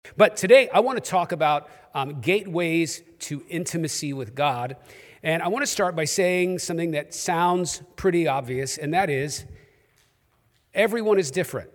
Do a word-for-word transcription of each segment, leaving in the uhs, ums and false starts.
But today, I want to talk about um, gateways to intimacy with God. And I want to start by saying something that sounds pretty obvious, and that is, everyone is different.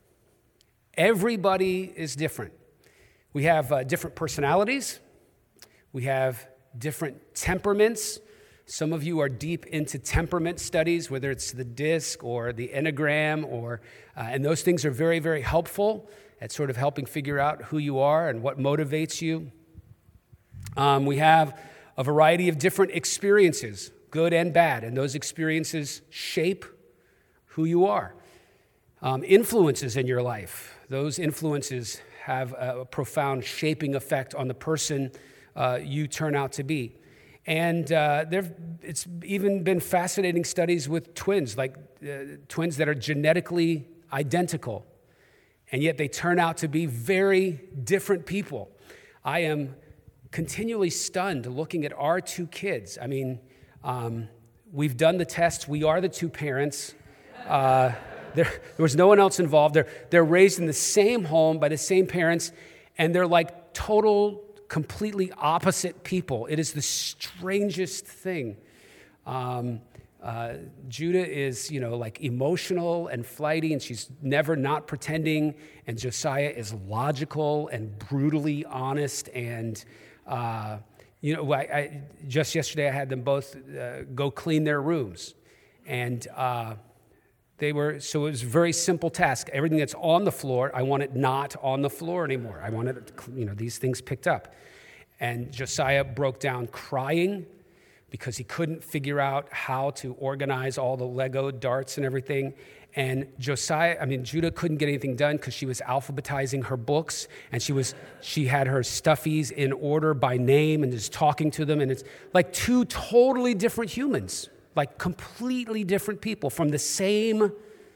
Everybody is different. We have uh, different personalities. We have different temperaments. Some of you are deep into temperament studies, whether it's the DISC or the Enneagram, or uh, and those things are very, very helpful at sort of helping figure out who you are and what motivates you. Um, we have a variety of different experiences, good and bad, and those experiences shape who you are. Um, influences in your life, those influences have a profound shaping effect on the person uh, you turn out to be. And uh, there, it's even been fascinating studies with twins, like uh, twins that are genetically identical, and yet they turn out to be very different people. I am continually stunned looking at our two kids. I mean, um, we've done the tests. We are the two parents. Uh, there, there was no one else involved. They're, they're raised in the same home by the same parents, and they're like total, completely opposite people. It is the strangest thing. Um, uh, Judah is, you know, like emotional and flighty, and she's never not pretending. And Josiah is logical and brutally honest. And, uh, you know, I, I, just yesterday I had them both uh, go clean their rooms. And uh, they were, so it was a very simple task. Everything that's on the floor, I want it not on the floor anymore. I wanted it, you know, these things picked up. And Josiah broke down crying because he couldn't figure out how to organize all the Lego darts and everything. And Josiah, I mean, Judah couldn't get anything done because she was alphabetizing her books, and she was she had her stuffies in order by name and just talking to them. And it's like two totally different humans, like completely different people from the same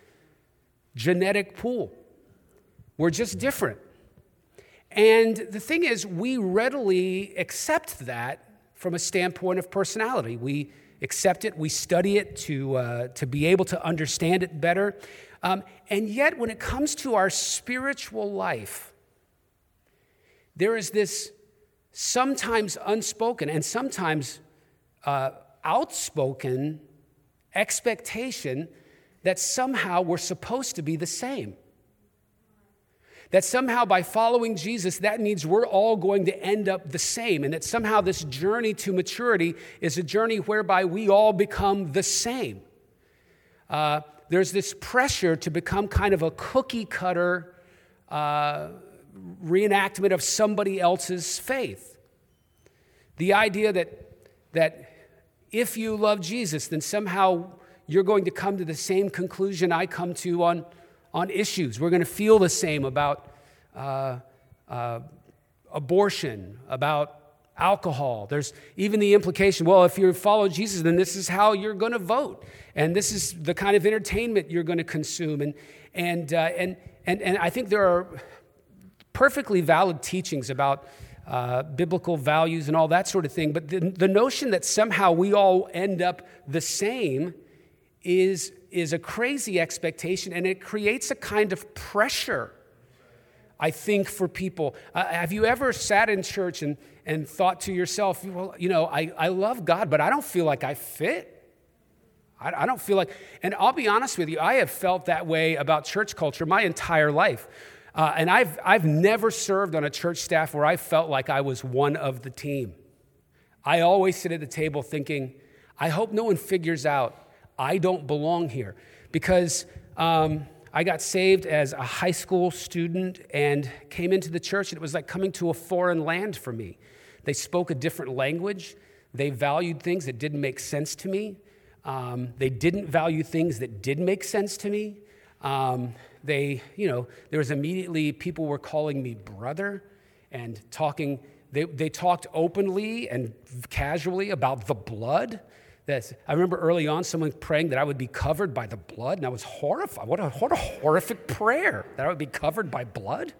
genetic pool. We're just different. And the thing is, we readily accept that from a standpoint of personality. We accept it, we study it to, uh, to be able to understand it better. Um, and yet, when it comes to our spiritual life, there is this sometimes unspoken and sometimes uh, outspoken expectation that somehow we're supposed to be the same. That somehow by following Jesus, that means we're all going to end up the same, and that somehow this journey to maturity is a journey whereby we all become the same. Uh, there's this pressure to become kind of a cookie cutter uh, reenactment of somebody else's faith. The idea that, that if you love Jesus, then somehow you're going to come to the same conclusion I come to on on issues. We're going to feel the same about uh, uh, abortion, about alcohol. There's even the implication, well, if you follow Jesus, then this is how you're going to vote. And this is the kind of entertainment you're going to consume. And, and, uh, and, and, and I think there are perfectly valid teachings about uh, biblical values and all that sort of thing. But the, the notion that somehow we all end up the same is is a crazy expectation, and it creates a kind of pressure, I think, for people. Uh, have you ever sat in church and, and thought to yourself, well, you know, I, I love God, but I don't feel like I fit. I, I don't feel like, and I'll be honest with you, I have felt that way about church culture my entire life. Uh, and I've, I've never served on a church staff where I felt like I was one of the team. I always sit at the table thinking, I hope no one figures out I don't belong here, because um, I got saved as a high school student and came into the church, and it was like coming to a foreign land for me. They spoke a different language. They valued things that didn't make sense to me. Um, they didn't value things that did make sense to me. Um, they, you know, there was immediately people were calling me brother and talking. They, they talked openly and casually about the blood. That's, I remember early on someone praying that I would be covered by the blood, and I was horrified. What a, what a horrific prayer, that I would be covered by blood.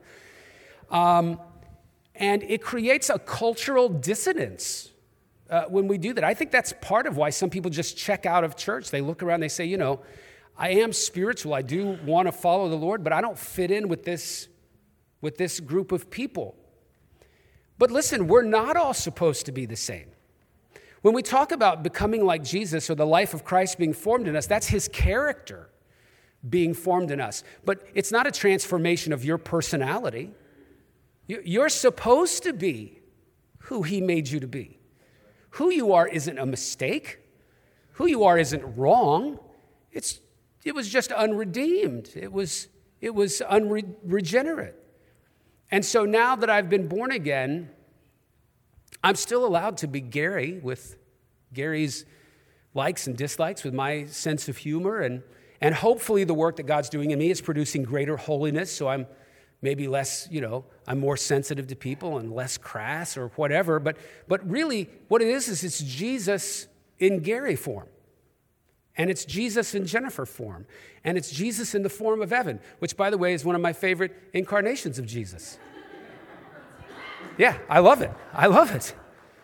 Um, and it creates a cultural dissonance uh, when we do that. I think that's part of why some people just check out of church. They look around, they say, you know, I am spiritual, I do want to follow the Lord, but I don't fit in with this with this group of people. But listen, we're not all supposed to be the same. When we talk about becoming like Jesus or the life of Christ being formed in us, that's his character being formed in us. But it's not a transformation of your personality. You're supposed to be who he made you to be. Who you are isn't a mistake. Who you are isn't wrong. It's, it was just unredeemed. It was, it was unregenerate. And so now that I've been born again, I'm still allowed to be Gary with Gary's likes and dislikes, with my sense of humor. And, and hopefully the work that God's doing in me is producing greater holiness, so I'm maybe less, you know, I'm more sensitive to people and less crass or whatever. But, but really what it is is it's Jesus in Gary form. And it's Jesus in Jennifer form. And it's Jesus in the form of Evan, which, by the way, is one of my favorite incarnations of Jesus. Yeah, I love it. I love it.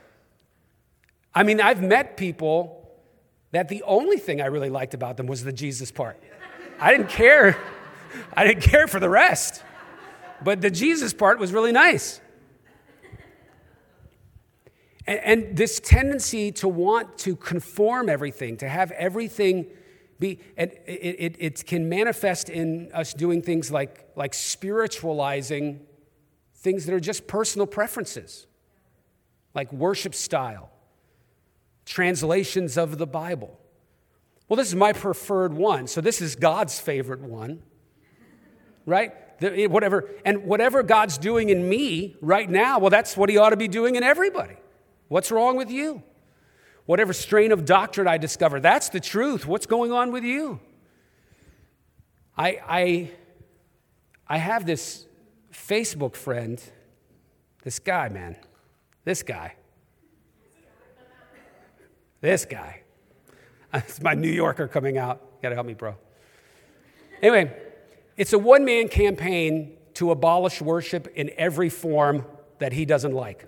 I mean, I've met people that the only thing I really liked about them was the Jesus part. I didn't care. I didn't care for the rest. But the Jesus part was really nice. And, and this tendency to want to conform everything, to have everything be, and it, it, it can manifest in us doing things like, like spiritualizing things that are just personal preferences, like worship style, translations of the Bible. Well, this is my preferred one, so this is God's favorite one, right? The, whatever, and whatever God's doing in me right now, well, that's what he ought to be doing in everybody. What's wrong with you? Whatever strain of doctrine I discover, that's the truth. What's going on with you? I, I, I have this Facebook friend, this guy, man, this guy, this guy. It's my New Yorker coming out. You gotta help me, bro. Anyway, it's a one-man campaign to abolish worship in every form that he doesn't like.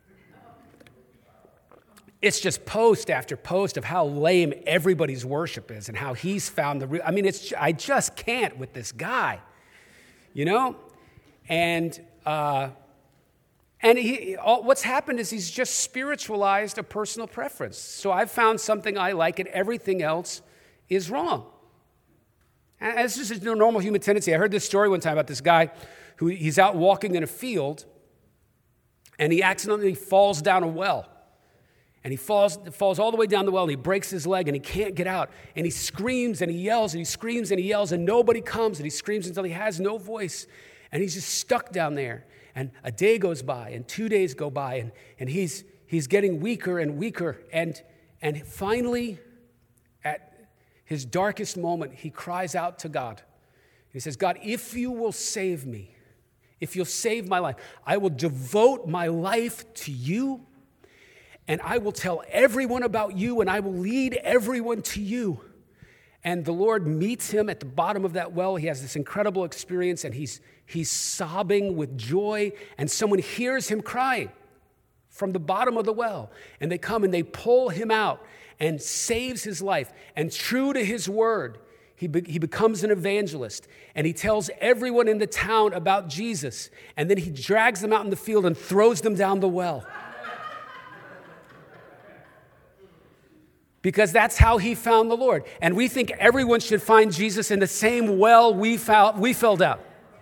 It's just post after post of how lame everybody's worship is and how he's found the real. I mean, it's I just can't with this guy, you know? And uh, and he, all, what's happened is he's just spiritualized a personal preference. So I've found something I like and everything else is wrong. And it's just a normal human tendency. I heard this story one time about this guy who he's out walking in a field and he accidentally falls down a well. And he falls, falls all the way down the well, and he breaks his leg, and he can't get out. And he screams, and he yells, and he screams, and he yells, and nobody comes. And he screams until he has no voice. And he's just stuck down there. And a day goes by, and two days go by, and, and he's, he's getting weaker and weaker. And, and finally, at his darkest moment, he cries out to God. He says, God, if you will save me, if you'll save my life, I will devote my life to you. And I will tell everyone about you, and I will lead everyone to you. And the Lord meets him at the bottom of that well. He has this incredible experience, and he's, he's sobbing with joy, and someone hears him crying from the bottom of the well. And they come and they pull him out and saves his life. And true to his word, he, be, he becomes an evangelist, and he tells everyone in the town about Jesus. And then he drags them out in the field and throws them down the well. Because that's how he found the Lord. And we think everyone should find Jesus in the same well we, found, we fell down.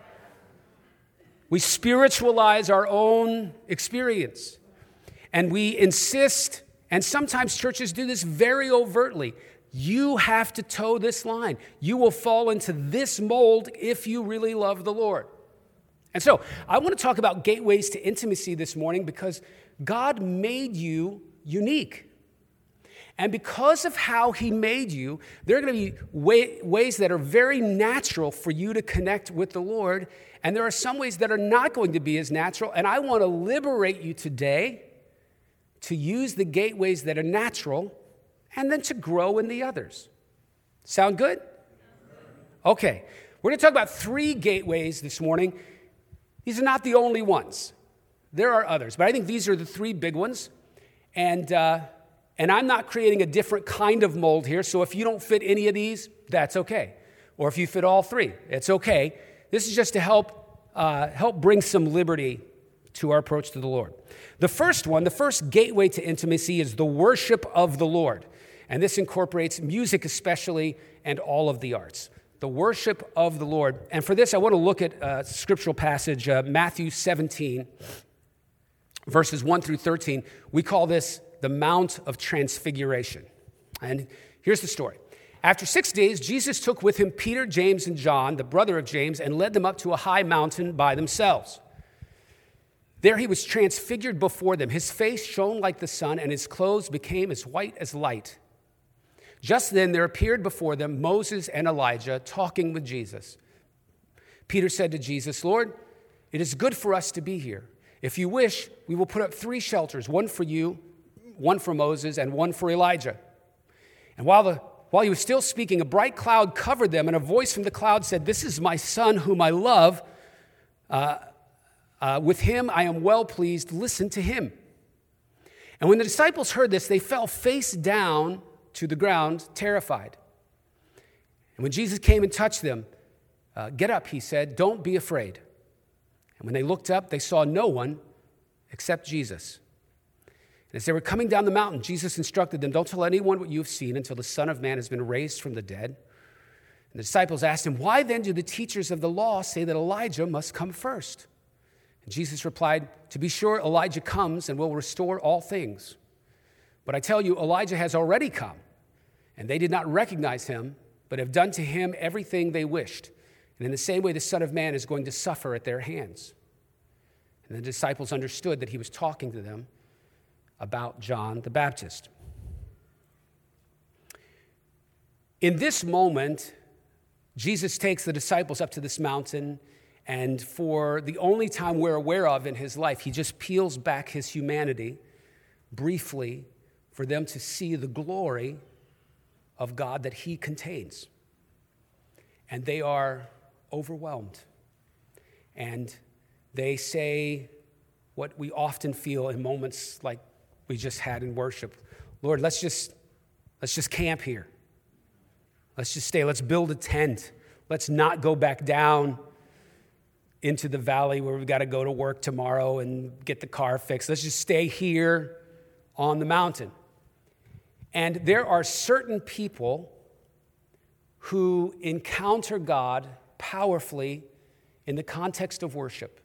We spiritualize our own experience. And we insist, and sometimes churches do this very overtly, you have to toe this line. You will fall into this mold if you really love the Lord. And so I want to talk about gateways to intimacy this morning because God made you unique. And because of how he made you, there are going to be way, ways that are very natural for you to connect with the Lord. And there are some ways that are not going to be as natural. And I want to liberate you today to use the gateways that are natural and then to grow in the others. Sound good? Okay. We're going to talk about three gateways this morning. These are not the only ones. There are others. But I think these are the three big ones. And... Uh, And I'm not creating a different kind of mold here, so if you don't fit any of these, that's okay. Or if you fit all three, it's okay. This is just to help uh, help bring some liberty to our approach to the Lord. The first one, the first gateway to intimacy is the worship of the Lord. And this incorporates music especially and all of the arts. The worship of the Lord. And for this, I want to look at a scriptural passage, uh, Matthew seventeen, verses one through thirteen. We call this the Mount of Transfiguration. And here's the story. After six days, Jesus took with him Peter, James, and John, the brother of James, and led them up to a high mountain by themselves. There he was transfigured before them. His face shone like the sun, and his clothes became as white as light. Just then there appeared before them Moses and Elijah talking with Jesus. Peter said to Jesus, "Lord, it is good for us to be here. If you wish, we will put up three shelters, one for you, one for Moses, and one for Elijah." And while, the, while he was still speaking, a bright cloud covered them, and a voice from the cloud said, "This is my son whom I love. Uh, uh, with him I am well pleased. Listen to him." And when the disciples heard this, they fell face down to the ground, terrified. And when Jesus came and touched them, uh, "Get up," he said, "don't be afraid." And when they looked up, they saw no one except Jesus. And as they were coming down the mountain, Jesus instructed them, "Don't tell anyone what you have seen until the Son of Man has been raised from the dead." And the disciples asked him, "Why then do the teachers of the law say that Elijah must come first?" And Jesus replied, "To be sure, Elijah comes and will restore all things. But I tell you, Elijah has already come, and they did not recognize him, but have done to him everything they wished. And in the same way, the Son of Man is going to suffer at their hands." And the disciples understood that he was talking to them about John the Baptist. In this moment, Jesus takes the disciples up to this mountain, and for the only time we're aware of in his life, he just peels back his humanity briefly for them to see the glory of God that he contains. And they are overwhelmed. And they say what we often feel in moments like we just had in worship. "Lord, let's just let's just camp here. Let's just stay. Let's build a tent. Let's not go back down into the valley where we've got to go to work tomorrow and get the car fixed. Let's just stay here on the mountain." And there are certain people who encounter God powerfully in the context of worship.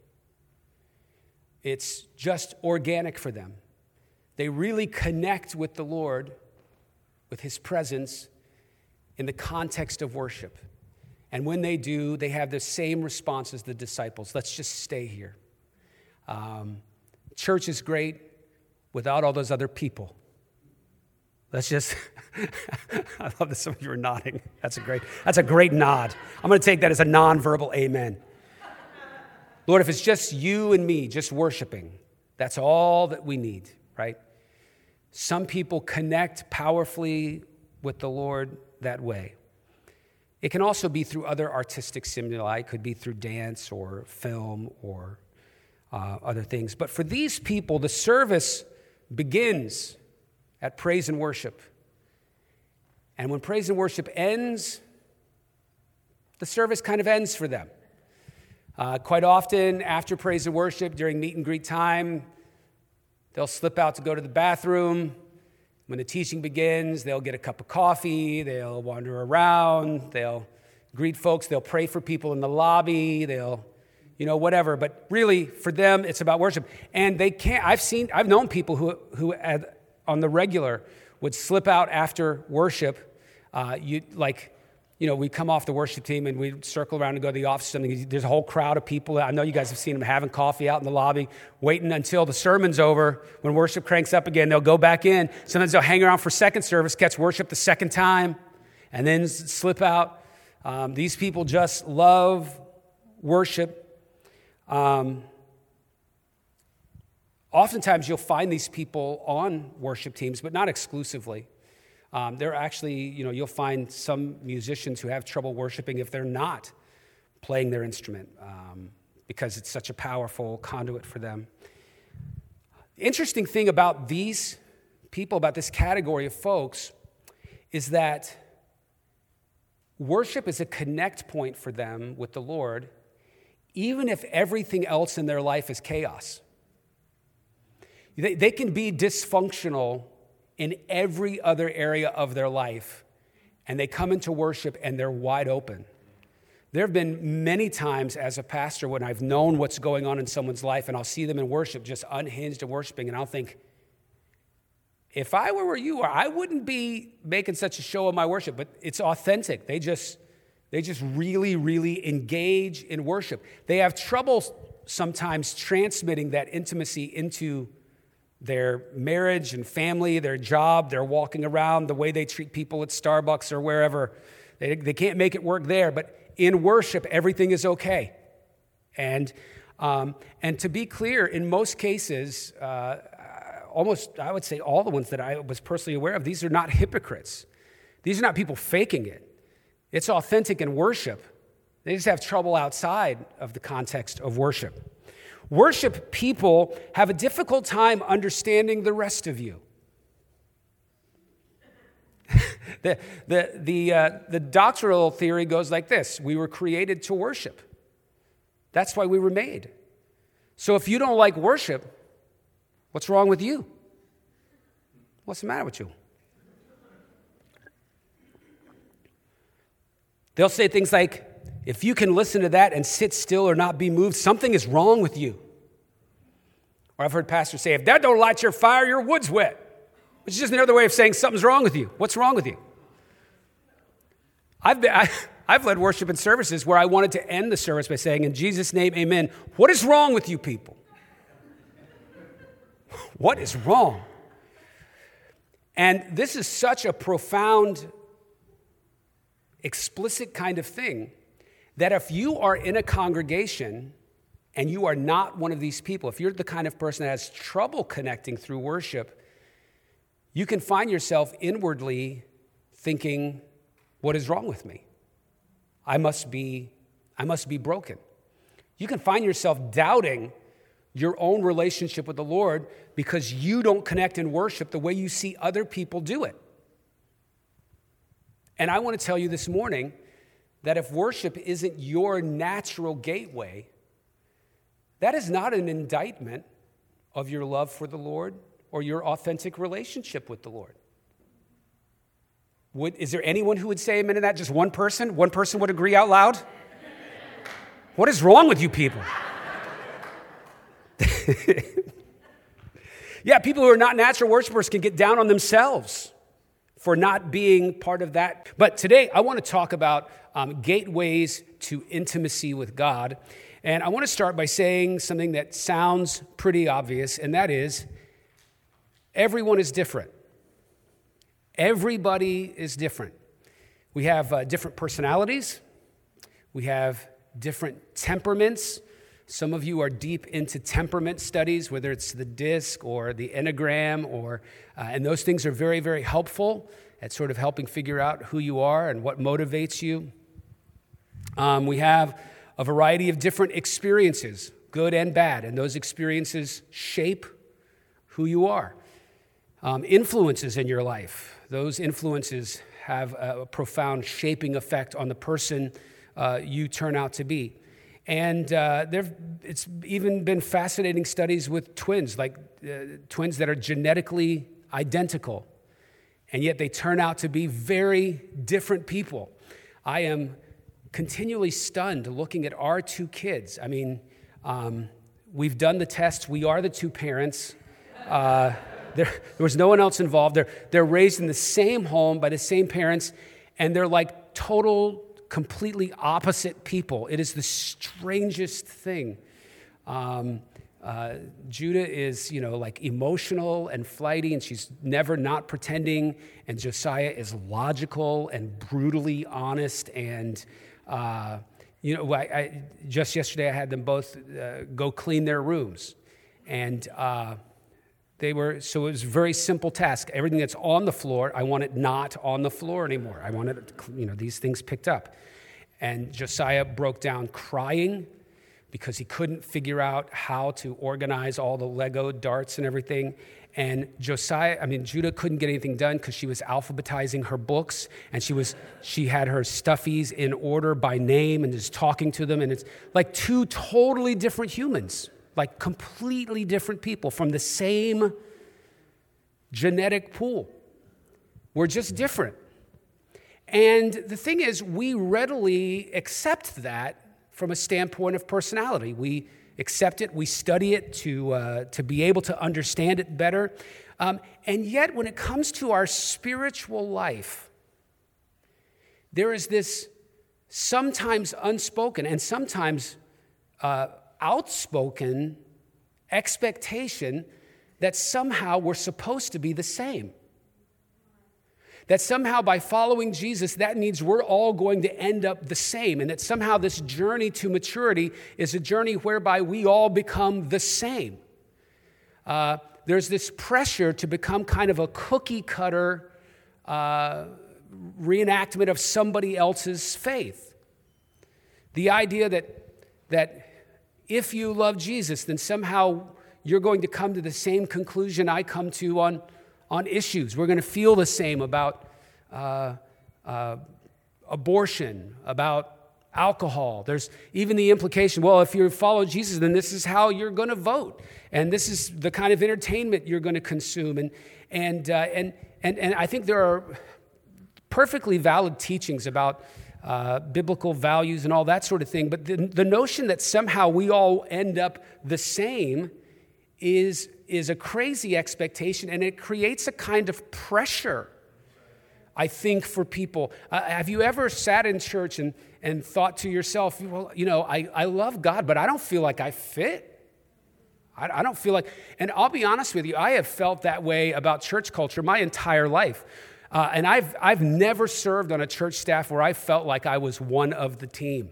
It's just organic for them. They really connect with the Lord, with his presence, in the context of worship. And when they do, they have the same response as the disciples. Let's just stay here. Um, church is great without all those other people. Let's just, I love that some of you are nodding. That's a great, that's a great nod. I'm going to take that as a nonverbal amen. Lord, if it's just you and me, just worshiping, that's all that we need, right? Some people connect powerfully with the Lord that way. It can also be through other artistic stimuli. It could be through dance or film or uh, other things. But for these people, the service begins at praise and worship. And when praise and worship ends, the service kind of ends for them. Uh, quite often, after praise and worship, during meet and greet time, they'll slip out to go to the bathroom. When the teaching begins, they'll get a cup of coffee, they'll wander around, they'll greet folks, they'll pray for people in the lobby, they'll, you know, whatever. But really, for them, it's about worship. And they can't, I've seen, I've known people who, who had, on the regular would slip out after worship. Uh, you like, you know, we come off the worship team and we circle around and go to the office. And there's a whole crowd of people. I know you guys have seen them having coffee out in the lobby, waiting until the sermon's over. When worship cranks up again, they'll go back in. Sometimes they'll hang around for second service, catch worship the second time, and then slip out. Um, these people just love worship. Um, Oftentimes, you'll find these people on worship teams, but not exclusively. Um, they're actually, you know, you'll find some musicians who have trouble worshiping if they're not playing their instrument um, because it's such a powerful conduit for them. The interesting thing about these people, about this category of folks, is that worship is a connect point for them with the Lord, even if everything else in their life is chaos. They, they can be dysfunctional in every other area of their life, and they come into worship and they're wide open. There have been many times as a pastor when I've known what's going on in someone's life, and I'll see them in worship just unhinged and worshiping, and I'll think, if I were where you are, I wouldn't be making such a show of my worship, but it's authentic. They just, they just really, really engage in worship. They have trouble sometimes transmitting that intimacy into their marriage and family, their job, their walking around, the way they treat people at Starbucks or wherever. They, they can't make it work there, but in worship, everything is okay. And, um, and to be clear, in most cases, uh, almost, I would say all the ones that I was personally aware of, these are not hypocrites. These are not people faking it. It's authentic in worship. They just have trouble outside of the context of worship. Worship people have a difficult time understanding the rest of you. the the, the, uh, the doctrinal theory goes like this. We were created to worship. That's why we were made. So if you don't like worship, what's wrong with you? What's the matter with you? They'll say things like, if you can listen to that and sit still or not be moved, something is wrong with you. Or I've heard pastors say, if that don't light your fire, your wood's wet. Which is just another way of saying something's wrong with you. What's wrong with you? I've been, I, I've led worship in services where I wanted to end the service by saying, in Jesus' name, amen. What is wrong with you people? What is wrong? And this is such a profound, explicit kind of thing that if you are in a congregation and you are not one of these people, if you're the kind of person that has trouble connecting through worship, you can find yourself inwardly thinking, what is wrong with me? I must be, I must be broken. You can find yourself doubting your own relationship with the Lord because you don't connect in worship the way you see other people do it. And I want to tell you this morning that if worship isn't your natural gateway, that is not an indictment of your love for the Lord or your authentic relationship with the Lord. Would, is there anyone who would say amen to that? Just one person? One person would agree out loud? What is wrong with you people? Yeah, people who are not natural worshipers can get down on themselves for not being part of that. But today, I want to talk about um, gateways to intimacy with God. And I want to start by saying something that sounds pretty obvious, and that is, everyone is different. Everybody is different. We have uh, different personalities. We have different temperaments. Some of you are deep into temperament studies, whether it's the DISC or the Enneagram, or uh, and those things are very, very helpful at sort of helping figure out who you are and what motivates you. Um, we have a variety of different experiences, good and bad, and those experiences shape who you are. Um, influences in your life, those influences have a profound shaping effect on the person uh, you turn out to be. And uh, there, it's even been fascinating studies with twins, like uh, twins that are genetically identical, and yet they turn out to be very different people. I am continually stunned looking at our two kids. I mean, um, we've done the tests. We are the two parents. Uh, there, there was no one else involved. They're, they're raised in the same home by the same parents, and they're like total, completely opposite people. It is the strangest thing. Um, uh, Judah is, you know, like emotional and flighty, and she's never not pretending. And Josiah is logical and brutally honest. And, uh, you know, I, I, just yesterday I had them both uh, go clean their rooms. And uh, they were, so it was a very simple task. Everything that's on the floor, I want it not on the floor anymore. I wanted, you know, these things picked up. And Josiah broke down crying because he couldn't figure out how to organize all the Lego darts and everything. And Josiah, I mean, Judah couldn't get anything done because she was alphabetizing her books, and she was she had her stuffies in order by name and just talking to them. And it's like two totally different humans, like completely different people from the same genetic pool. We're just different. And the thing is, we readily accept that from a standpoint of personality. We accept it, we study it to, uh, to be able to understand it better. Um, and yet, when it comes to our spiritual life, there is this sometimes unspoken and sometimes uh, outspoken expectation that somehow we're supposed to be the same. That somehow by following Jesus, that means we're all going to end up the same, and that somehow this journey to maturity is a journey whereby we all become the same. Uh, there's this pressure to become kind of a cookie cutter uh, reenactment of somebody else's faith. The idea that, that if you love Jesus, then somehow you're going to come to the same conclusion I come to on, on issues. We're going to feel the same about uh, uh, abortion, about alcohol. There's even the implication, well, if you follow Jesus, then this is how you're going to vote. And this is the kind of entertainment you're going to consume. And, and, uh, and, and, and I think there are perfectly valid teachings about Uh, biblical values and all that sort of thing. But the, the notion that somehow we all end up the same is, is a crazy expectation, and it creates a kind of pressure, I think, for people. Uh, have you ever sat in church and, and thought to yourself, well, you know, I, I love God, but I don't feel like I fit. I, I don't feel like, and I'll be honest with you, I have felt that way about church culture my entire life. Uh, and I've, I've never served on a church staff where I felt like I was one of the team.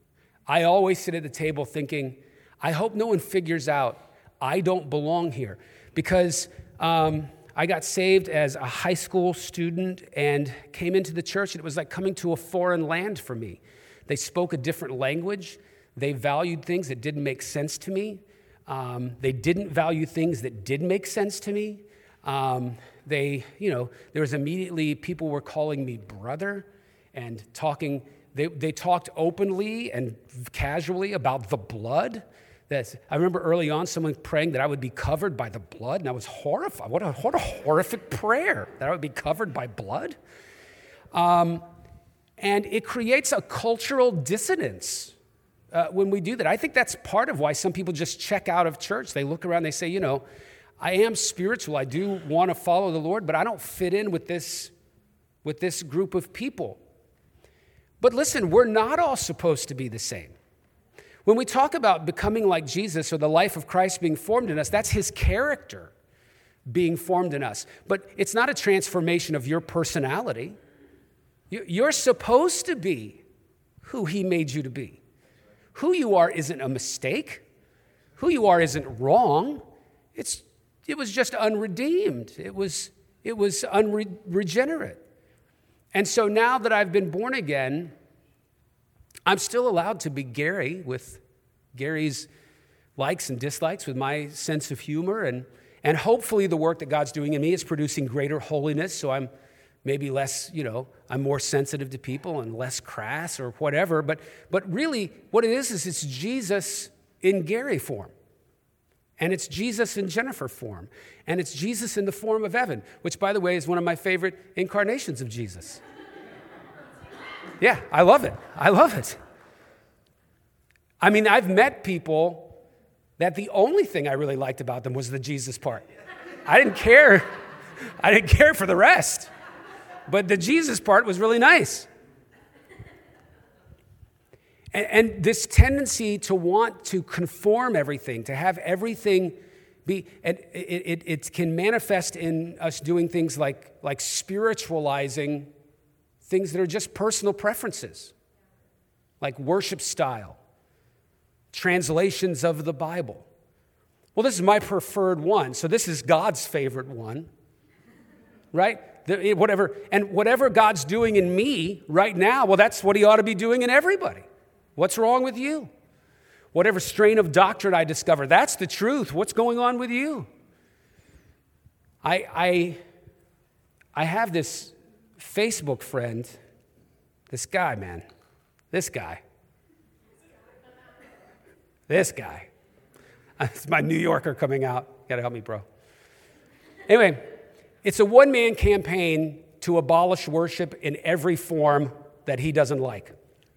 I always sit at the table thinking, I hope no one figures out I don't belong here. Because um, I got saved as a high school student and came into the church, and it was like coming to a foreign land for me. They spoke a different language. They valued things that didn't make sense to me. Um, they didn't value things that did make sense to me. Um, they, you know, there was immediately people were calling me brother and talking, they, they talked openly and casually about the blood. That's, I remember early on someone praying that I would be covered by the blood, and I was horrified. What a, what a horrific prayer, that I would be covered by blood. Um, and it creates a cultural dissonance uh, when we do that. I think that's part of why some people just check out of church. They look around, they say, you know, I am spiritual. I do want to follow the Lord, but I don't fit in with this, with this group of people. But listen, we're not all supposed to be the same. When we talk about becoming like Jesus or the life of Christ being formed in us, that's his character being formed in us. But it's not a transformation of your personality. You're supposed to be who he made you to be. Who you are isn't a mistake. Who you are isn't wrong. It's It was just unredeemed. It was, it was unregenerate. And so now that I've been born again, I'm still allowed to be Gary with Gary's likes and dislikes, with my sense of humor. And, and hopefully the work that God's doing in me is producing greater holiness, so I'm maybe less, you know, I'm more sensitive to people and less crass or whatever. But, but really what it is is it's Jesus in Gary form. And it's Jesus in Jennifer form. And it's Jesus in the form of Evan, which, by the way, is one of my favorite incarnations of Jesus. Yeah, I love it. I love it. I mean, I've met people that the only thing I really liked about them was the Jesus part. I didn't care. I didn't care for the rest. But the Jesus part was really nice. And, and this tendency to want to conform everything, to have everything be, and it, it, it can manifest in us doing things like, like spiritualizing things that are just personal preferences, like worship style, translations of the Bible. Well, this is my preferred one, so this is God's favorite one, right? The, whatever, and whatever God's doing in me right now, well, that's what he ought to be doing in everybody. What's wrong with you? whatever strain of doctrine I discover. That's the truth. What's going on with you? I, I, I have this Facebook friend, this guy, man, this guy, this guy. It's my New Yorker coming out. You gotta help me, bro. Anyway, it's a one-man campaign to abolish worship in every form that he doesn't like.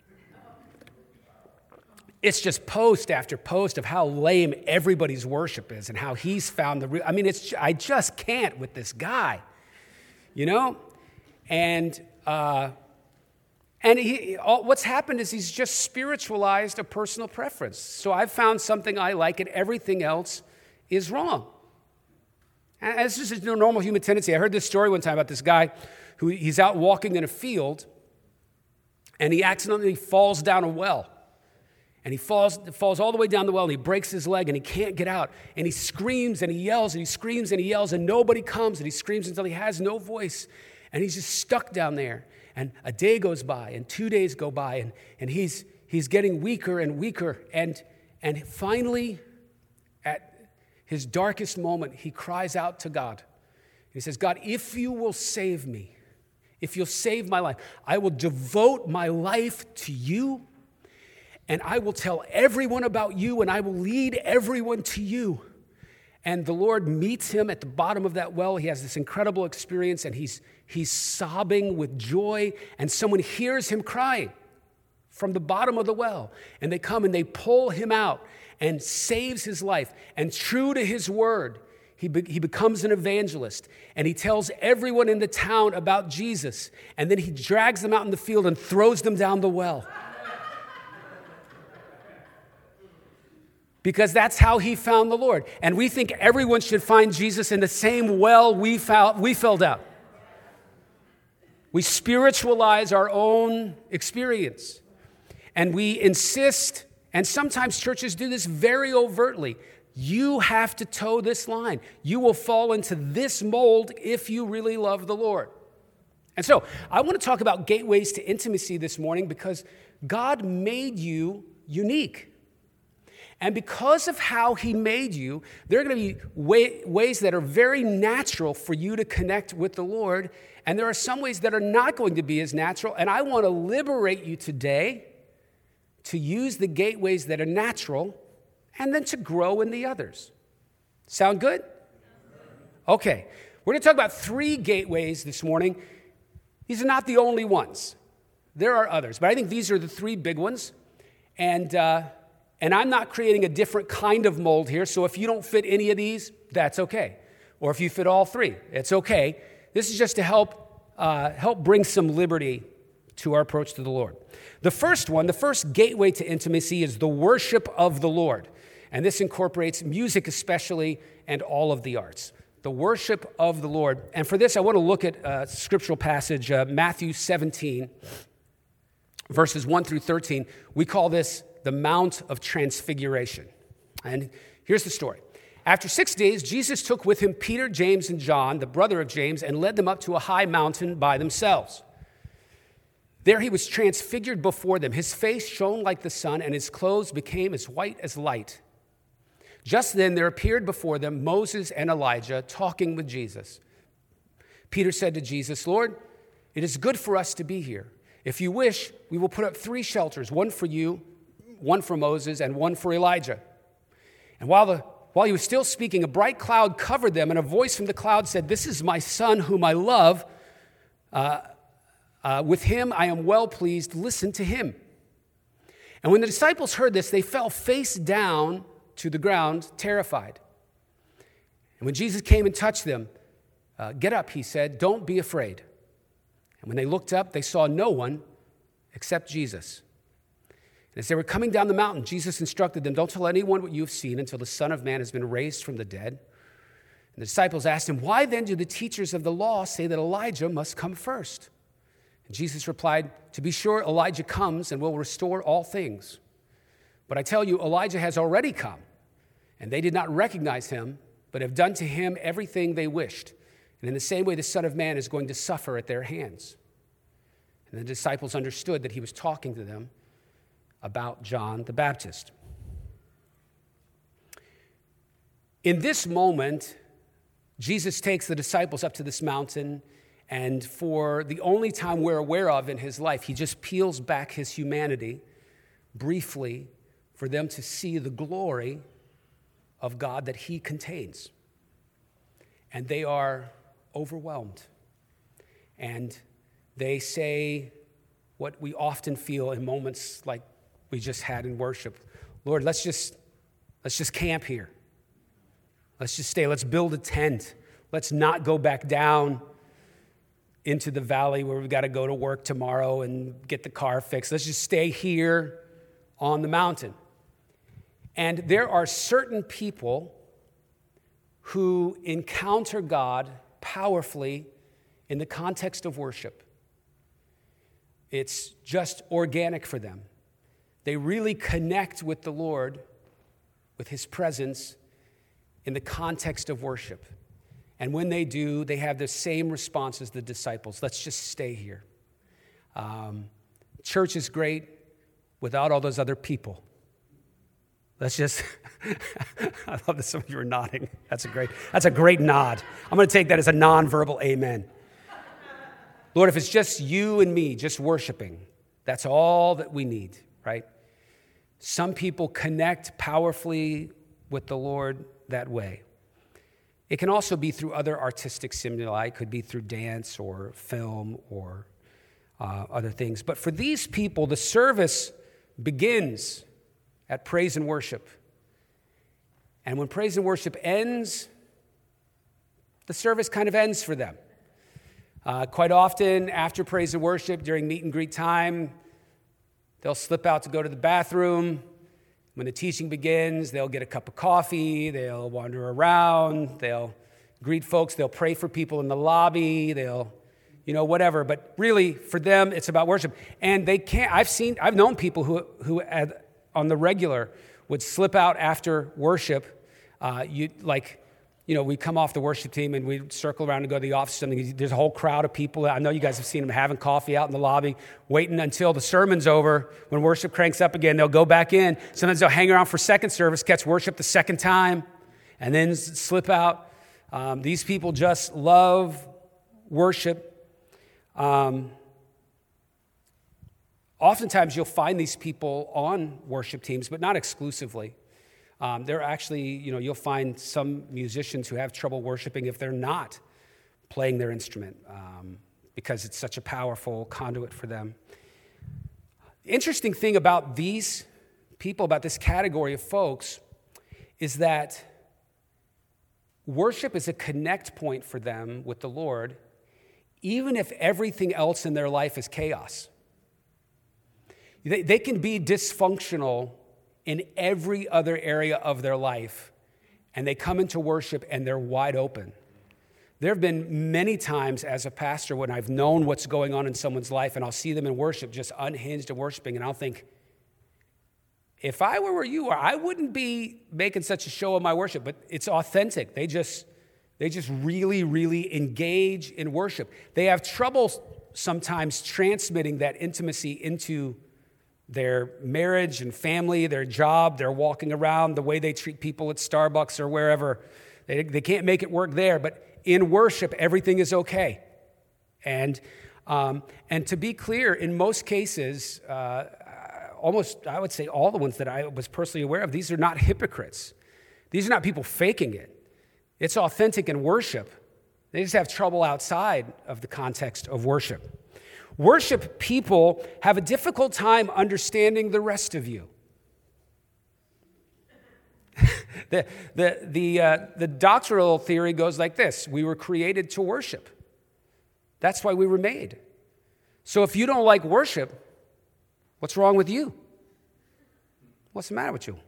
It's just post after post of how lame everybody's worship is and how he's found the real. I mean, it's I just can't with this guy, you know? And uh, and he, all, what's happened is he's just spiritualized a personal preference. So I've found something I like and everything else is wrong. And it's just a normal human tendency. I heard this story one time about this guy who he's out walking in a field and he accidentally falls down a well. And he falls, falls all the way down the well, and he breaks his leg, and he can't get out. And he screams, and he yells, and he screams, and he yells, and nobody comes. And he screams until he has no voice. And he's just stuck down there. And a day goes by, and two days go by, and, and he's, he's getting weaker and weaker. And, and finally, at his darkest moment, he cries out to God. He says, God, if you will save me, if you'll save my life, I will devote my life to you. And I will tell everyone about you, and I will lead everyone to you. And the Lord meets him at the bottom of that well. He has this incredible experience, and he's, he's sobbing with joy, and someone hears him crying from the bottom of the well. And they come and they pull him out and saves his life. And true to his word, he, be, he becomes an evangelist, and he tells everyone in the town about Jesus. And then he drags them out in the field and throws them down the well. Because that's how he found the Lord. And we think everyone should find Jesus in the same well we fell, we fell down. We spiritualize our own experience. And we insist, and sometimes churches do this very overtly, you have to toe this line. You will fall into this mold if you really love the Lord. And so I want to talk about gateways to intimacy this morning because God made you unique. And because of how he made you, there are going to be way, ways that are very natural for you to connect with the Lord. And there are some ways that are not going to be as natural. And I want to liberate you today to use the gateways that are natural and then to grow in the others. Sound good? Okay. We're going to talk about three gateways this morning. These are not the only ones. There are others. But I think these are the three big ones. And... Uh, And I'm not creating a different kind of mold here, so if you don't fit any of these, that's okay. Or if you fit all three, it's okay. This is just to help uh, help bring some liberty to our approach to the Lord. The first one, the first gateway to intimacy is the worship of the Lord. And this incorporates music especially and all of the arts. The worship of the Lord. And for this, I want to look at a scriptural passage, uh, Matthew seventeen, verses one through thirteen. We call this the Mount of Transfiguration. And here's the story. After six days, Jesus took with him Peter, James, and John, the brother of James, and led them up to a high mountain by themselves. There he was transfigured before them. His face shone like the sun, and his clothes became as white as light. Just then there appeared before them Moses and Elijah talking with Jesus. Peter said to Jesus, Lord, it is good for us to be here. If you wish, we will put up three shelters, one for you, one for Moses, and one for Elijah. And while, the, while he was still speaking, a bright cloud covered them, and a voice from the cloud said, this is my son whom I love. Uh, uh, with him I am well pleased. Listen to him. And when the disciples heard this, they fell face down to the ground, terrified. And when Jesus came and touched them, uh, get up, he said, don't be afraid. And when they looked up, they saw no one except Jesus. And as they were coming down the mountain, Jesus instructed them, don't tell anyone what you have seen until the Son of Man has been raised from the dead. And the disciples asked him, why then do the teachers of the law say that Elijah must come first? And Jesus replied, to be sure, Elijah comes and will restore all things. But I tell you, Elijah has already come, and they did not recognize him, but have done to him everything they wished. And in the same way, the Son of Man is going to suffer at their hands. And the disciples understood that he was talking to them about John the Baptist. In this moment, Jesus takes the disciples up to this mountain, and for the only time we're aware of in his life, he just peels back his humanity briefly for them to see the glory of God that he contains. And they are overwhelmed. And they say what we often feel in moments like we just had in worship. Lord, let's just let's just camp here. Let's just stay. Let's build a tent. Let's not go back down into the valley where we've got to go to work tomorrow and get the car fixed. Let's just stay here on the mountain. And there are certain people who encounter God powerfully in the context of worship. It's just organic for them. They really connect with the Lord, with his presence, in the context of worship. And when they do, they have the same response as the disciples. Let's just stay here. Um, church is great without all those other people. Let's just, I love that some of you are nodding. That's a great, that's a great nod. I'm going to take that as a nonverbal amen. Lord, if it's just you and me, just worshiping, that's all that we need, right? Some people connect powerfully with the Lord that way. It can also be through other artistic stimuli. It could be through dance or film or uh, other things. But for these people, the service begins at praise and worship. And when praise and worship ends, the service kind of ends for them. Uh, quite often, after praise and worship, during meet and greet time, they'll slip out to go to the bathroom. When the teaching begins, they'll get a cup of coffee, they'll wander around, they'll greet folks, they'll pray for people in the lobby, they'll, you know, whatever. But really, for them, it's about worship. And they can't, I've seen, I've known people who, who had, on the regular would slip out after worship. Uh, you like, you know, we come off the worship team and we circle around and go to the office. Something. There's a whole crowd of people. I know you guys have seen them having coffee out in the lobby, waiting until the sermon's over. When worship cranks up again, they'll go back in. Sometimes they'll hang around for second service, catch worship the second time, and then slip out. Um, these people just love worship. Um, oftentimes, you'll find these people on worship teams, but not exclusively. Um, they're actually, you know, you'll find some musicians who have trouble worshiping if they're not playing their instrument um, because it's such a powerful conduit for them. The interesting thing about these people, about this category of folks, is that worship is a connect point for them with the Lord, even if everything else in their life is chaos. They, they can be dysfunctional in every other area of their life, and they come into worship and they're wide open. There have been many times as a pastor when I've known what's going on in someone's life, and I'll see them in worship just unhinged and worshiping, and I'll think, if I were where you are, I wouldn't be making such a show of my worship, but it's authentic. They just, they just really, really engage in worship. They have trouble sometimes transmitting that intimacy into their marriage and family, their job, their walking around, the way they treat people at Starbucks or wherever. They, they can't make it work there, but in worship, everything is okay. And, um, and to be clear, in most cases, uh, almost, I would say all the ones that I was personally aware of, these are not hypocrites. These are not people faking it. It's authentic in worship. They just have trouble outside of the context of worship. Worship people have a difficult time understanding the rest of you. the the, the, uh, the doctrinal theory goes like this. We were created to worship. That's why we were made. So if you don't like worship, what's wrong with you? What's the matter with you?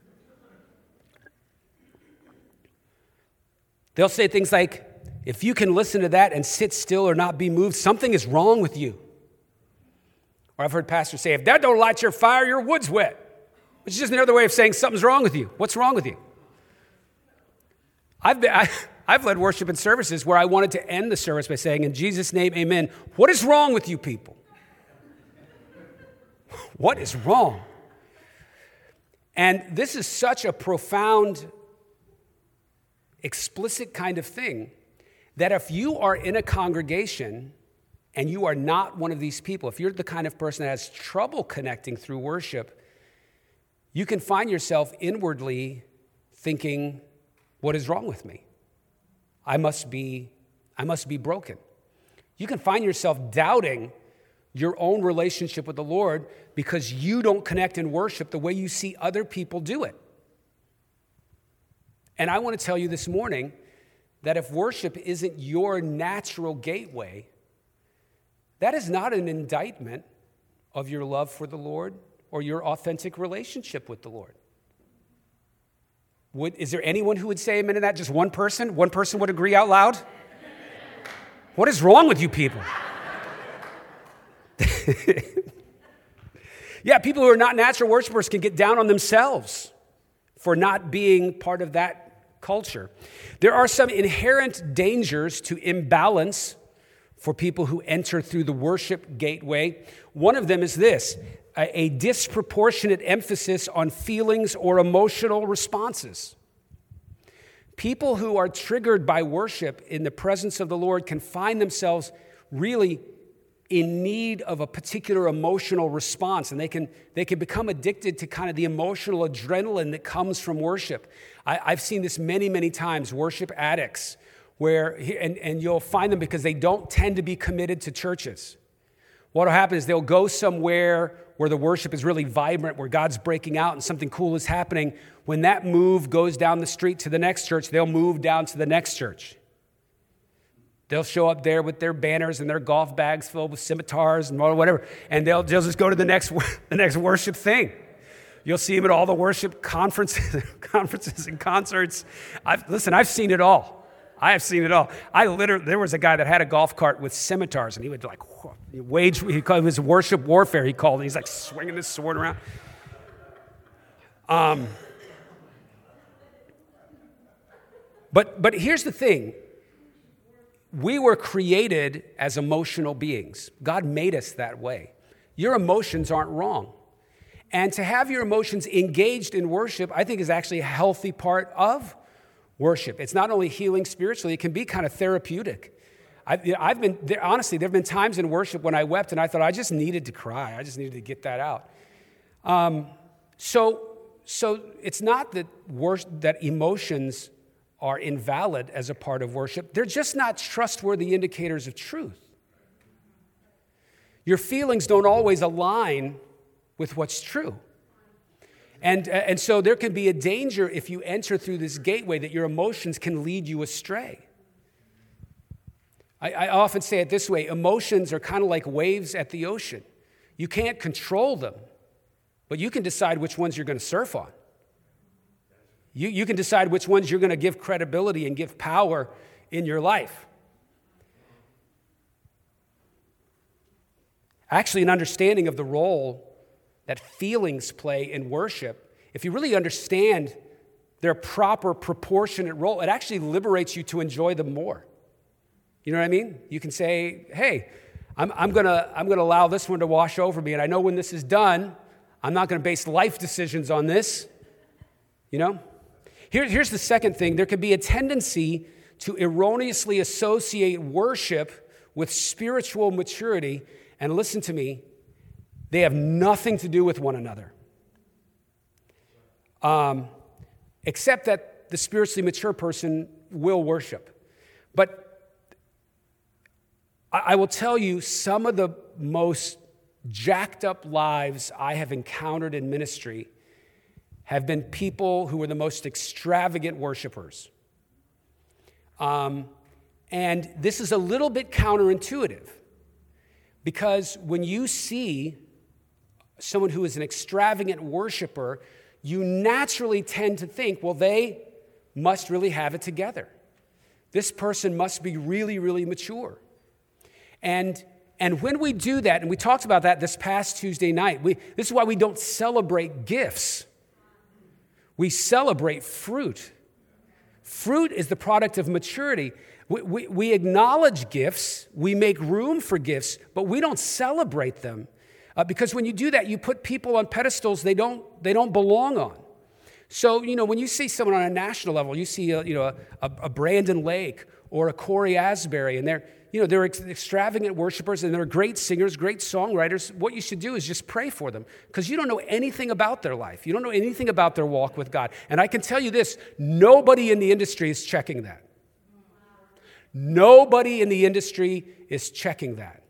They'll say things like, if you can listen to that and sit still or not be moved, something is wrong with you. Or I've heard pastors say, if that don't light your fire, your wood's wet. Which is just another way of saying something's wrong with you. What's wrong with you? I've, been, I, I've led worship in services where I wanted to end the service by saying, in Jesus' name, amen. What is wrong with you people? What is wrong? And this is such a profound explicit kind of thing that if you are in a congregation and you are not one of these people, if you're the kind of person that has trouble connecting through worship, you can find yourself inwardly thinking, what is wrong with me? I must be, I must be broken. You can find yourself doubting your own relationship with the Lord because you don't connect in worship the way you see other people do it. And I want to tell you this morning that if worship isn't your natural gateway, that is not an indictment of your love for the Lord or your authentic relationship with the Lord. Would, is there anyone who would say amen to that? Just one person? One person would agree out loud? What is wrong with you people? Yeah, people who are not natural worshipers can get down on themselves for not being part of that culture. There are some inherent dangers to imbalance for people who enter through the worship gateway. One of them is this, a, a disproportionate emphasis on feelings or emotional responses. People who are triggered by worship in the presence of the Lord can find themselves really in need of a particular emotional response, and they can they can become addicted to kind of the emotional adrenaline that comes from worship. I, I've seen this many, many times, worship addicts, where and, and you'll find them because they don't tend to be committed to churches. What will happen is they'll go somewhere where the worship is really vibrant, where God's breaking out and something cool is happening. When that move goes down the street to the next church, they'll move down to the next church. They'll show up there with their banners and their golf bags filled with scimitars and whatever, and they'll, they'll just go to the next the next worship thing. You'll see them at all the worship conferences, conferences and concerts. I've, listen, I've seen it all. I have seen it all. I literally, there was a guy that had a golf cart with scimitars, and he would like wage. He called it was worship warfare. He called it. He's like swinging this sword around. Um, but but here's the thing. We were created as emotional beings. God made us that way. Your emotions aren't wrong. And to have your emotions engaged in worship, I think is actually a healthy part of worship. It's not only healing spiritually, it can be kind of therapeutic. I've, I've been, there, honestly, there have been times in worship when I wept and I thought I just needed to cry. I just needed to get that out. Um, so, so it's not that, wor- that emotions are invalid as a part of worship. They're just not trustworthy indicators of truth. Your feelings don't always align with what's true. And, and so there can be a danger if you enter through this gateway that your emotions can lead you astray. I, I often say it this way, emotions are kind of like waves at the ocean. You can't control them, but you can decide which ones you're going to surf on. You, you can decide which ones you're going to give credibility and give power in your life. Actually, an understanding of the role that feelings play in worship, if you really understand their proper, proportionate role, it actually liberates you to enjoy them more. You know what I mean? You can say, hey, I'm, I'm going to I'm going to allow this one to wash over me, and I know when this is done, I'm not going to base life decisions on this. You know? Here, here's the second thing. There can be a tendency to erroneously associate worship with spiritual maturity. And listen to me, they have nothing to do with one another. Um, except that the spiritually mature person will worship. But I, I will tell you, some of the most jacked up lives I have encountered in ministry have been people who were the most extravagant worshipers. Um, and this is a little bit counterintuitive, because when you see someone who is an extravagant worshiper, you naturally tend to think, well, they must really have it together. This person must be really, really mature. And, and when we do that, and we talked about that this past Tuesday night, we, this is why we don't celebrate gifts. We celebrate fruit. Fruit is the product of maturity. We, we, we acknowledge gifts, we make room for gifts, but we don't celebrate them. Uh, because when you do that, you put people on pedestals they don't, they don't belong on. So, you know, when you see someone on a national level, you see, a, you know, a, a Brandon Lake or a Corey Asbury, and they're, you know, they're extravagant worshipers and they're great singers, great songwriters. What you should do is just pray for them because you don't know anything about their life. You don't know anything about their walk with God. And I can tell you this, nobody in the industry is checking that. Nobody in the industry is checking that.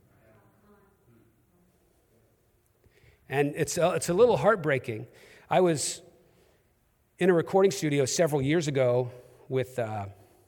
And it's a, it's a little heartbreaking. I was in a recording studio several years ago with... Uh,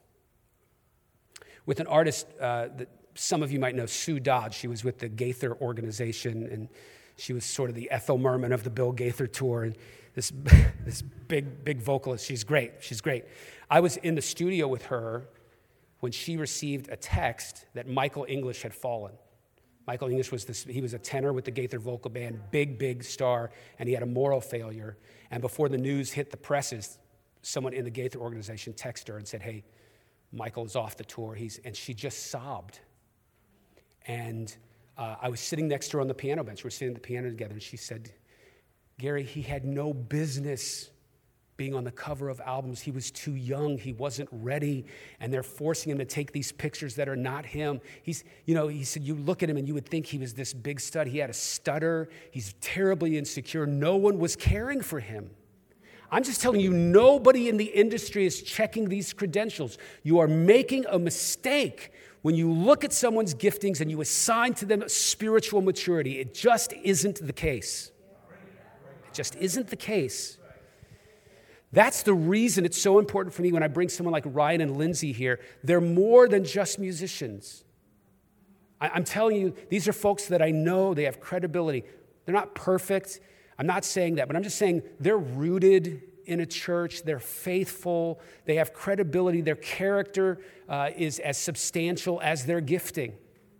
with an artist uh, that some of you might know, Sue Dodge. She was with the Gaither organization, and she was sort of the Ethel Merman of the Bill Gaither tour, and this, this big, big vocalist. She's great. She's great. I was in the studio with her when she received a text that Michael English had fallen. Michael English was this, he was a tenor with the Gaither Vocal Band, big, big star, and he had a moral failure. And before the news hit the presses, someone in the Gaither organization texted her and said, hey, Michael is off the tour. He's, and she just sobbed. And uh, I was sitting next to her on the piano bench. We were sitting at the piano together, and she said, Gary, he had no business being on the cover of albums. He was too young. He wasn't ready. And they're forcing him to take these pictures that are not him. He's, you know, he said, you look at him and you would think he was this big stud. He had a stutter. He's terribly insecure. No one was caring for him. I'm just telling you, nobody in the industry is checking these credentials. You are making a mistake when you look at someone's giftings and you assign to them spiritual maturity. It just isn't the case. It just isn't the case. That's the reason it's so important for me when I bring someone like Ryan and Lindsay here. They're more than just musicians. I'm telling you, these are folks that I know, they have credibility. They're not perfect. I'm not saying that, but I'm just saying they're rooted in a church. They're faithful. They have credibility. Their character uh, is as substantial as their gifting.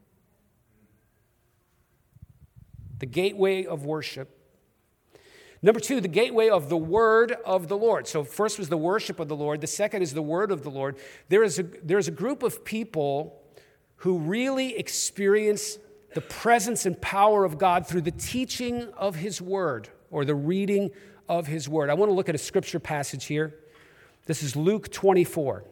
The gateway of worship. Number two, the gateway of the word of the Lord. So first was the worship of the Lord. The second is the word of the Lord. There is a, there is a group of people who really experience the presence and power of God through the teaching of his word or the reading of his word. I want to look at a scripture passage here. This is Luke twenty-four.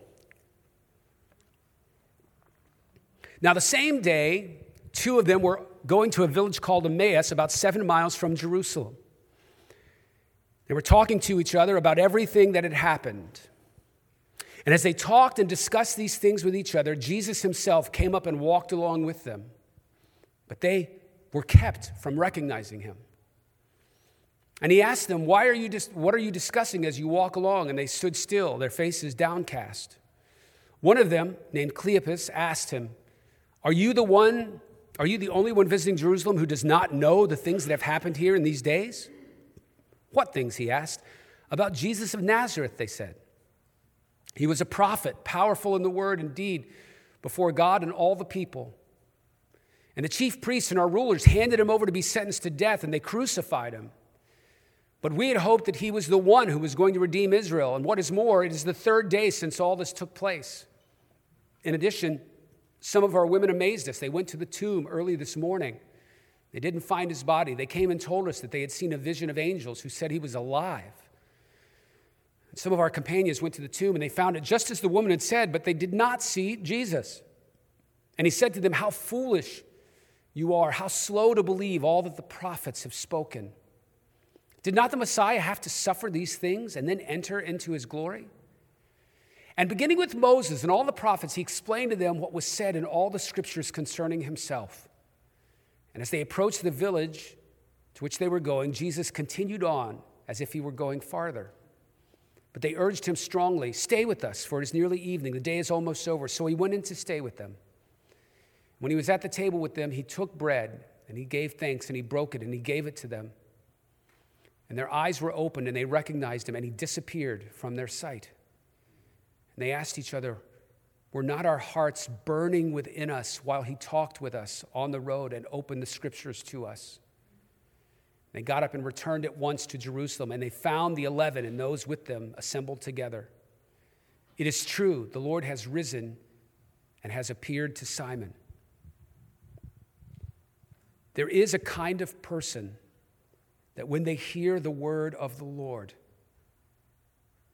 Now, the same day, two of them were going to a village called Emmaus, about seven miles from Jerusalem. They were talking to each other about everything that had happened. And as they talked and discussed these things with each other, Jesus himself came up and walked along with them. But they were kept from recognizing him. And he asked them, Why are you dis- what are you discussing as you walk along? And they stood still, their faces downcast. One of them, named Cleopas, asked him, Are you the one, are you the only one visiting Jerusalem who does not know the things that have happened here in these days? What things, he asked. About Jesus of Nazareth, they said. He was a prophet, powerful in the word and deed before God and all the people. And the chief priests and our rulers handed him over to be sentenced to death, and they crucified him. But we had hoped that he was the one who was going to redeem Israel. And what is more, it is the third day since all this took place. In addition, some of our women amazed us. They went to the tomb early this morning. They didn't find his body. They came and told us that they had seen a vision of angels who said he was alive. And some of our companions went to the tomb, and they found it just as the woman had said, but they did not see Jesus. And he said to them, How foolish you are, how slow to believe all that the prophets have spoken. Did not the Messiah have to suffer these things and then enter into his glory? And beginning with Moses and all the prophets, he explained to them what was said in all the scriptures concerning himself. And as they approached the village to which they were going, Jesus continued on as if he were going farther. But they urged him strongly, Stay with us, for it is nearly evening. The day is almost over. So he went in to stay with them. When he was at the table with them, he took bread, and he gave thanks, and he broke it, and he gave it to them. And their eyes were opened, and they recognized him, and he disappeared from their sight. And they asked each other, Were not our hearts burning within us while he talked with us on the road and opened the scriptures to us? They got up and returned at once to Jerusalem, and they found the eleven and those with them assembled together. It is true, the Lord has risen and has appeared to Simon. There is a kind of person that when they hear the word of the Lord,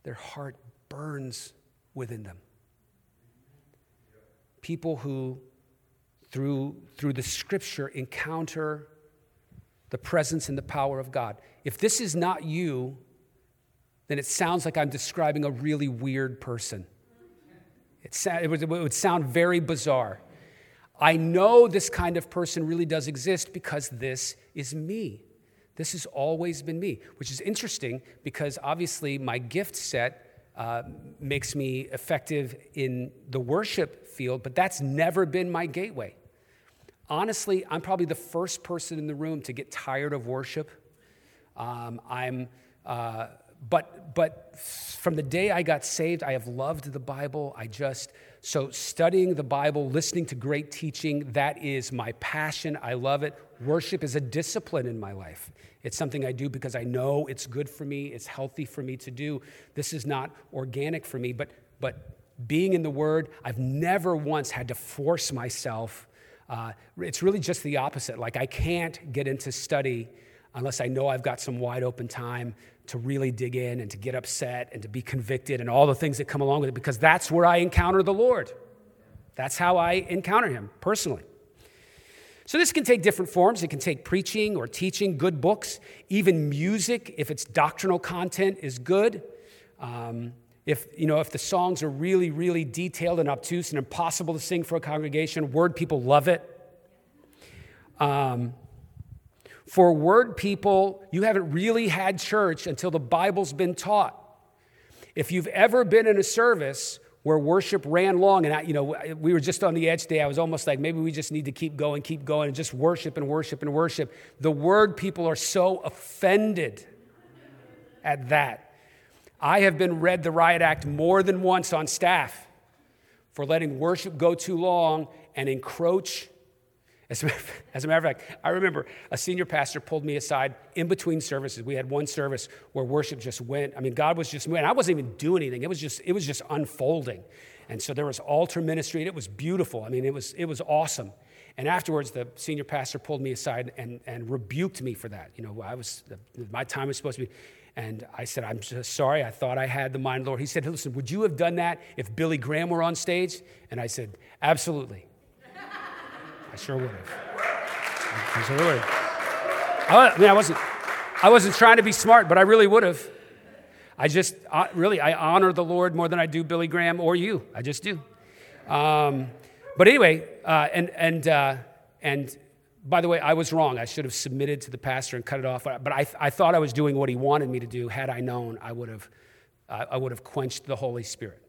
their heart burns within them. People who, through, through the scripture, encounter the presence and the power of God. If this is not you, then it sounds like I'm describing a really weird person. It, it, would, it would sound very bizarre. I know this kind of person really does exist because this is me. This has always been me, which is interesting because obviously my gift set uh, makes me effective in the worship field, but that's never been my gateway. Honestly, I'm probably the first person in the room to get tired of worship. Um, I'm, uh, but but from the day I got saved, I have loved the Bible. I just so studying the Bible, listening to great teaching, that is my passion. I love it. Worship is a discipline in my life. It's something I do because I know it's good for me. It's healthy for me to do. This is not organic for me, but but being in the Word, I've never once had to force myself. Uh, it's really just the opposite. Like I can't get into study unless I know I've got some wide open time to really dig in and to get upset and to be convicted and all the things that come along with it, because that's where I encounter the Lord. That's how I encounter him personally. So this can take different forms. It can take preaching or teaching, good books, even music, if its doctrinal content is good. Um, if, you know, if the songs are really, really detailed and obtuse and impossible to sing for a congregation, word people love it. Um, For word people, you haven't really had church until the Bible's been taught. If you've ever been in a service where worship ran long, and I, you know, we were just on the edge today, I was almost like, maybe we just need to keep going, keep going, and just worship and worship and worship. The word people are so offended at that. I have been read the Riot Act more than once on staff for letting worship go too long and encroach. As a, as a matter of fact, I remember a senior pastor pulled me aside in between services. We had one service where worship just went. I mean, God was just moving. I wasn't even doing anything. It was just it was just unfolding. And so there was altar ministry, and it was beautiful. I mean, it was it was awesome. And afterwards, the senior pastor pulled me aside and, and rebuked me for that. You know, I was my time was supposed to be. And I said, I'm just sorry. I thought I had the mind of the Lord. He said, listen, would you have done that if Billy Graham were on stage? And I said, absolutely. I sure would have. I sure would have. I, I mean, I wasn't, I wasn't trying to be smart, but I really would have. I just, uh, really, I honor the Lord more than I do Billy Graham or you. I just do. Um, but anyway, uh, and and uh, and by the way, I was wrong. I should have submitted to the pastor and cut it off. But I, I thought I was doing what he wanted me to do. Had I known, I would have, uh, I would have quenched the Holy Spirit.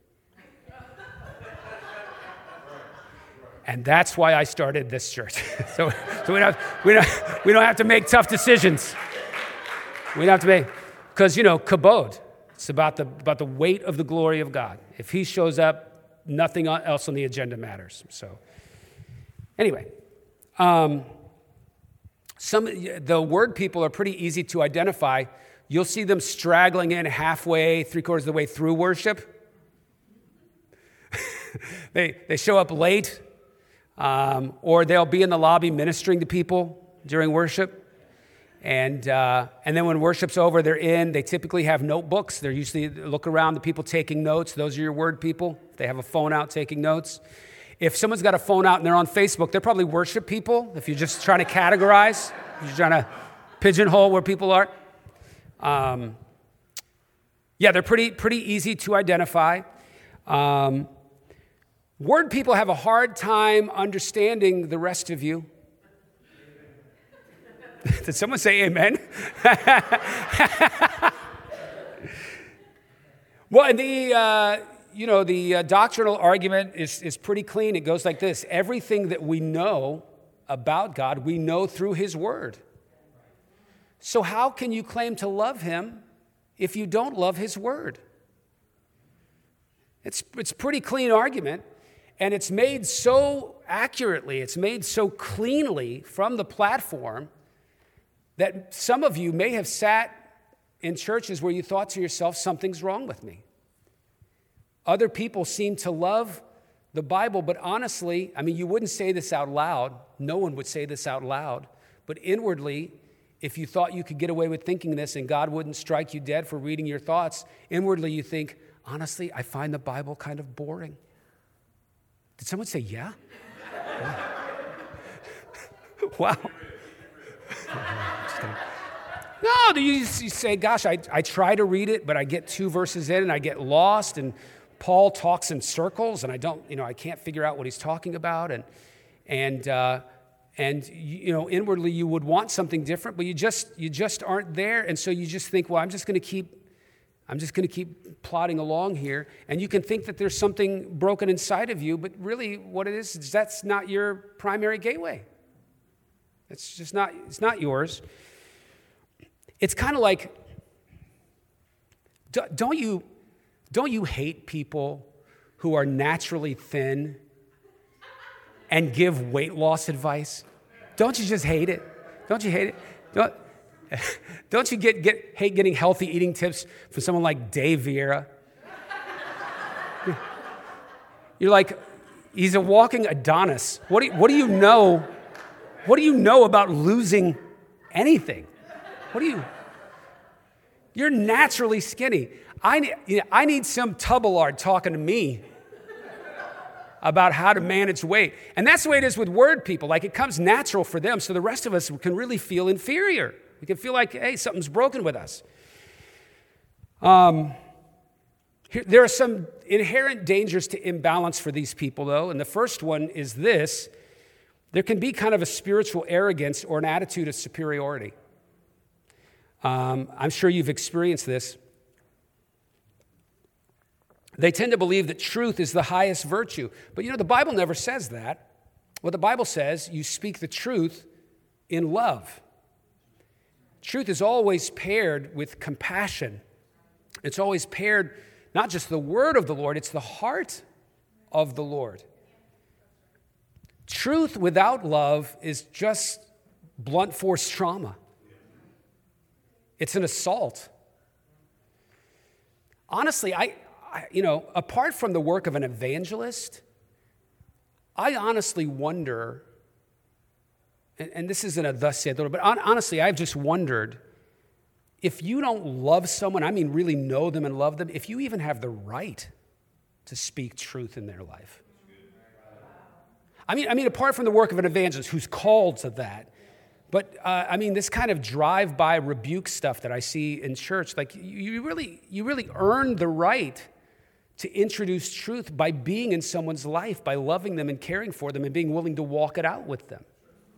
And that's why I started this church. so so we don't, we, don't, we don't have to make tough decisions. We don't have to make, because, you know, kabod. It's about the, about the weight of the glory of God. If he shows up, nothing else on the agenda matters. So anyway, um, some the word people are pretty easy to identify. You'll see them straggling in halfway, three quarters of the way through worship. they they show up late. Um, or they'll be in the lobby ministering to people during worship. And uh, and then when worship's over, they're in. They typically have notebooks. They're usually look around the people taking notes. Those are your word people. They have a phone out taking notes. If someone's got a phone out and they're on Facebook, they're probably worship people. If you're just trying to categorize, you're trying to pigeonhole where people are. Um, yeah, they're pretty pretty easy to identify. Um, Word people have a hard time understanding the rest of you. Did someone say amen? Well, and the, uh, you know, the uh, doctrinal argument is, is pretty clean. It goes like this. Everything that we know about God, we know through his word. So how can you claim to love him if you don't love his word? It's, it's a pretty clean argument. And it's made so accurately, it's made so cleanly from the platform that some of you may have sat in churches where you thought to yourself, something's wrong with me. Other people seem to love the Bible, but honestly, I mean, you wouldn't say this out loud. No one would say this out loud. But inwardly, if you thought you could get away with thinking this and God wouldn't strike you dead for reading your thoughts, inwardly you think, honestly, I find the Bible kind of boring. Did someone say, yeah? Wow. No, you, you say, gosh, I, I try to read it, but I get two verses in and I get lost, and Paul talks in circles, and I don't, you know, I can't figure out what he's talking about, and and uh, and you know, inwardly you would want something different, but you just you just aren't there, and so you just think, well, I'm just going to keep, I'm just going to keep plodding along here, and you can think that there's something broken inside of you, but really, what it is is that's not your primary gateway. It's just not. It's not yours. It's kind of like, don't you, don't you hate people who are naturally thin and give weight loss advice? Don't you just hate it? Don't you hate it? Don't, don't you get, get hate getting healthy eating tips from someone like Dave Vieira? You're like, he's a walking Adonis. What do you, what do you know? What do you know about losing anything? What do you? You're naturally skinny. I need, you know, I need some Tubalard talking to me about how to manage weight. And that's the way it is with word people. Like, it comes natural for them, so the rest of us can really feel inferior. We can feel like, hey, something's broken with us. Um, here, there are some inherent dangers to imbalance for these people, though. And the first one is this. There can be kind of a spiritual arrogance or an attitude of superiority. Um, I'm sure you've experienced this. They tend to believe that truth is the highest virtue. But you know, the Bible never says that. What the Bible says, you speak the truth in love. Truth is always paired with compassion. It's always paired, not just the word of the Lord, it's the heart of the Lord. Truth without love is just blunt force trauma. It's an assault. Honestly, I, I, you know, apart from the work of an evangelist, I honestly wonder, and, and this isn't a thus saith the Lord, but on, honestly, I've just wondered, if you don't love someone, I mean really know them and love them, if you even have the right to speak truth in their life. I mean, I mean, apart from the work of an evangelist who's called to that, but uh, I mean, this kind of drive-by rebuke stuff that I see in church, like you really, you really earn the right to introduce truth by being in someone's life, by loving them and caring for them and being willing to walk it out with them.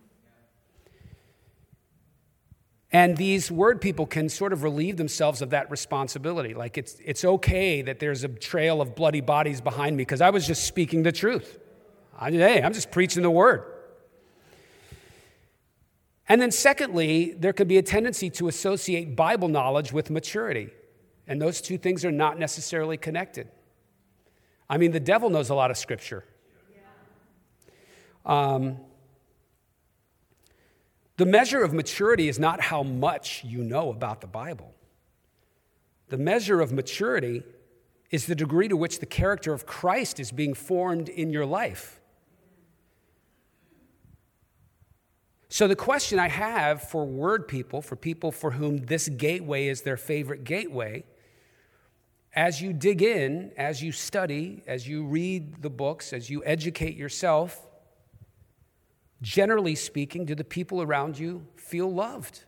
And these word people can sort of relieve themselves of that responsibility. Like it's it's okay that there's a trail of bloody bodies behind me because I was just speaking the truth. I, hey, I'm just preaching the word. And then secondly, there could be a tendency to associate Bible knowledge with maturity. And those two things are not necessarily connected. I mean, the devil knows a lot of Scripture. Um, the measure of maturity is not how much you know about the Bible. The measure of maturity is the degree to which the character of Christ is being formed in your life. So the question I have for word people, for people for whom this gateway is their favorite gateway, as you dig in, as you study, as you read the books, as you educate yourself, generally speaking, do the people around you feel loved?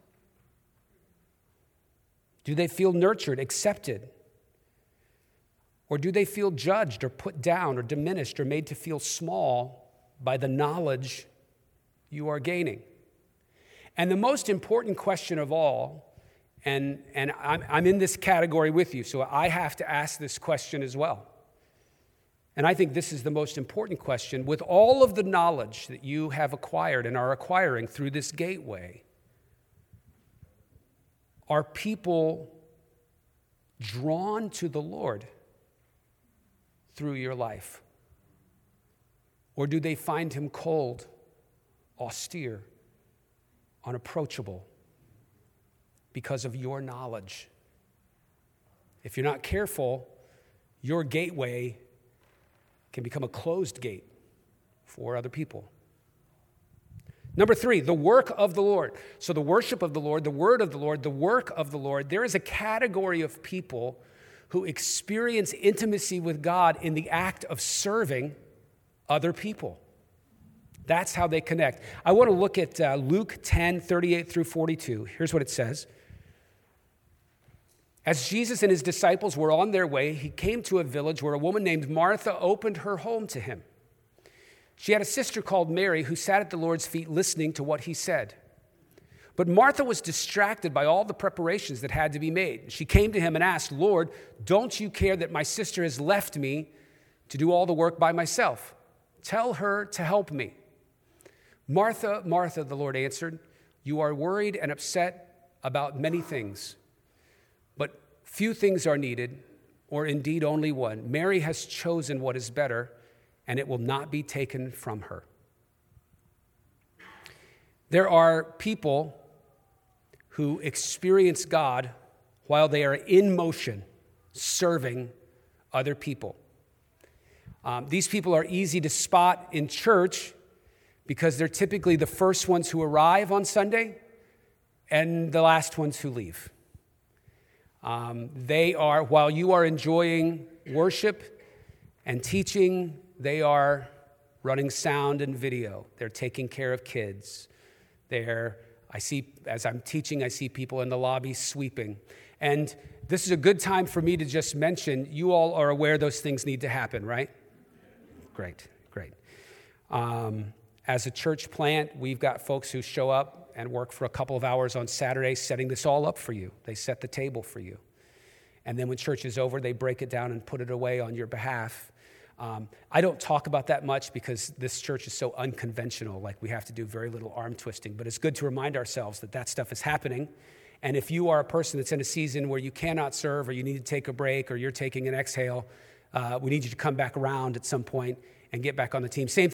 Do they feel nurtured, accepted? Or do they feel judged or put down or diminished or made to feel small by the knowledge you are gaining? And the most important question of all, and, and I'm, I'm in this category with you, so I have to ask this question as well. And I think this is the most important question. With all of the knowledge that you have acquired and are acquiring through this gateway, are people drawn to the Lord through your life? Or do they find him cold, austere, unapproachable because of your knowledge? If you're not careful, your gateway can become a closed gate for other people. Number three, the work of the Lord. So the worship of the Lord, the word of the Lord, the work of the Lord. There is a category of people who experience intimacy with God in the act of serving other people. That's how they connect. I want to look at uh, Luke ten, thirty-eight through forty-two. Here's what it says. As Jesus and his disciples were on their way, he came to a village where a woman named Martha opened her home to him. She had a sister called Mary who sat at the Lord's feet listening to what he said. But Martha was distracted by all the preparations that had to be made. She came to him and asked, Lord, don't you care that my sister has left me to do all the work by myself? Tell her to help me. Martha, Martha, the Lord answered, you are worried and upset about many things, but few things are needed, or indeed only one. Mary has chosen what is better, and it will not be taken from her. There are people who experience God while they are in motion, serving other people. Um, these people are easy to spot in church because they're typically the first ones who arrive on Sunday and the last ones who leave. Um, they are, while you are enjoying worship and teaching, they are running sound and video. They're taking care of kids. They're, I see, as I'm teaching, I see people in the lobby sweeping. And this is a good time for me to just mention, you all are aware those things need to happen, right? Great, great. Um, as a church plant, we've got folks who show up and work for a couple of hours on Saturday setting this all up for you. They set the table for you. And then when church is over, they break it down and put it away on your behalf. Um, I don't talk about that much because this church is so unconventional, like we have to do very little arm twisting. But it's good to remind ourselves that that stuff is happening. And if you are a person that's in a season where you cannot serve or you need to take a break or you're taking an exhale, uh, we need you to come back around at some point and get back on the team. Same